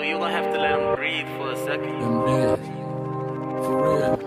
you gonna have to let him breathe for a second. For real.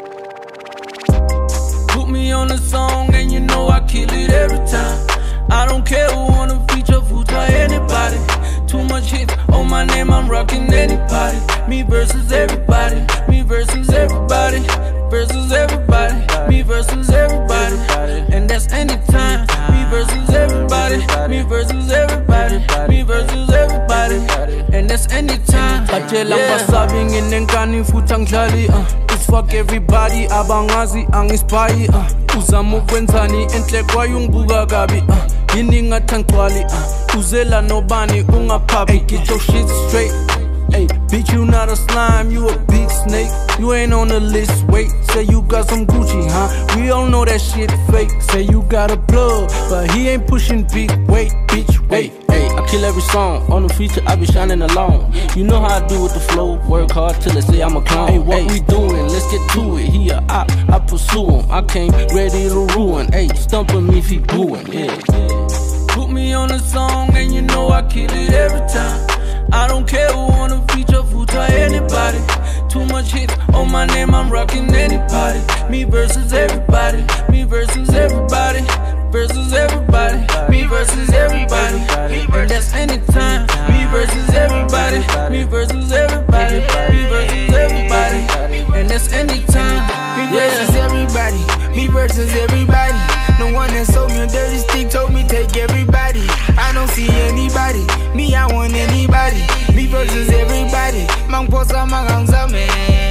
Put me on a song and you know I kill it every time. I don't care who wanna feature Futa anybody. Too much hits on my name, I'm rocking any party. Me versus everybody, me versus everybody, versus everybody, me versus everybody. And that's anytime. Me versus everybody, me versus everybody, me versus everybody. And that's anytime. Batshela ngibasabi nginenkani futhi angidlali It's fuck everybody abangazi angispy Uzama ukwenzani enhle kwayo ungibuka kabi Yini ngathi angigcwali uzela nobani ungaphabi Get your shit straight. Hey, bitch, you not a slime, you a big snake. You ain't on the list, wait. Say you got some Gucci, huh? We all know that shit fake. Say you got a plug, but he ain't pushing big weight, bitch, wait. Hey, I kill every song. On the feature, I be shining alone. You know how I do with the flow. Work hard till they say I'm a clown. Hey, what we doing? Let's get to it. He a op, I pursue him. I came ready to ruin. Hey, stumping me if he booing, yeah. Put me on a song and you know I kill it every time. I don't care who wanna feature Futa anybody. Too much hits on my name, I'm rocking any party. Me versus everybody, me versus everybody, versus everybody, me versus everybody. And that's anytime. Me versus everybody, me versus everybody, me versus everybody. And that's anytime. Me versus everybody, me versus everybody. No one that sold me a dirty stick told me take everybody. I don't see anybody, me I want anybody. Me versus everybody, mang posa mangangza me.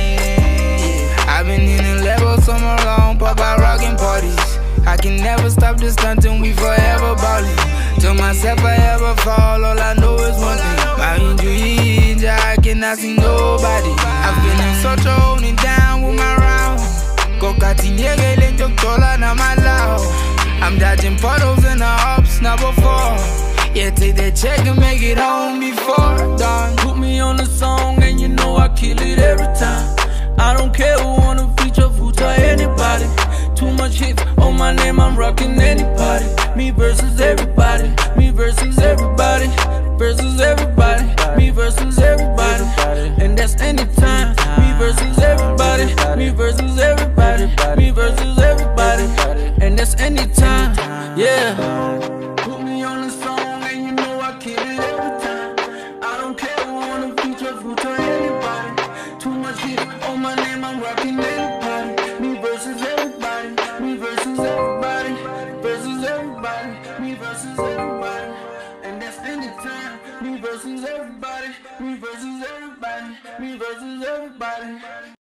I've been in the level summer long, pop out rockin' parties. I can never stop this stuntin', we forever ballin'. To myself I ever fall, all I know is one thing. My injury, I cannot see nobody. I've been in such a holding down with my round. I'm dodging puddles in the ups, not before. Yeah, take that check and make it home before dawn. Put me on a song and you know I kill it every time. I don't care who wanna feature Futa anybody. Too much hits on my name, I'm rocking any party. Me versus everybody, me versus everybody, versus everybody, me versus everybody. And that's anytime. Me versus everybody, me versus everybody, me versus everybody. And that's anytime, yeah. Put me on a song and you know I kill it every time. I don't care who wanna feature Futa anybody. Too much hit on my name, I'm rocking anybody. Me versus everybody, me versus everybody, versus everybody, me versus everybody. And that's anytime. Me versus everybody, me versus everybody, me versus everybody.